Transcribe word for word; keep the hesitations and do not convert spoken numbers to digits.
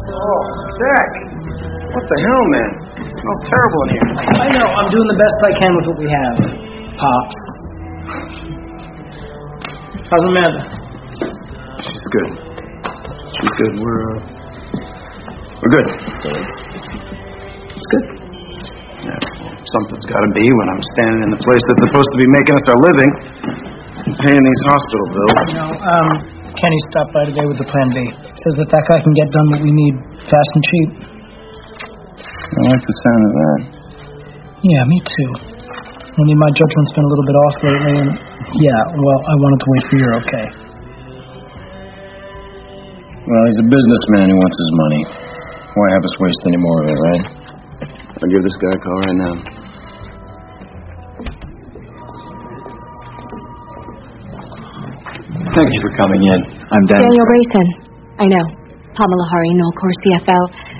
Oh, Dak. What the hell, man? It smells terrible in here. I know. I'm doing the best I can with what we have. Pops. How's Amanda? She's good. She's good. We're, uh... We're good. It's good. Yeah, well, something's got to be when I'm standing in the place that's supposed to be making us our living and paying these hospital bills. You know, um, Kenny stopped by today with the plan B. Says that that guy can get done what we need fast and cheap. I like the sound of that. Yeah, me too. Only my judgment's been a little bit off lately, and yeah, well, I wanted to wait for your okay. Well, he's a businessman who wants his money. Why have us waste any more of it, right? I'll give this guy a call right now. Thank you for coming in. I'm Dan. Daniel Grayson. I know. Pamela Hari, Null Corps C F O.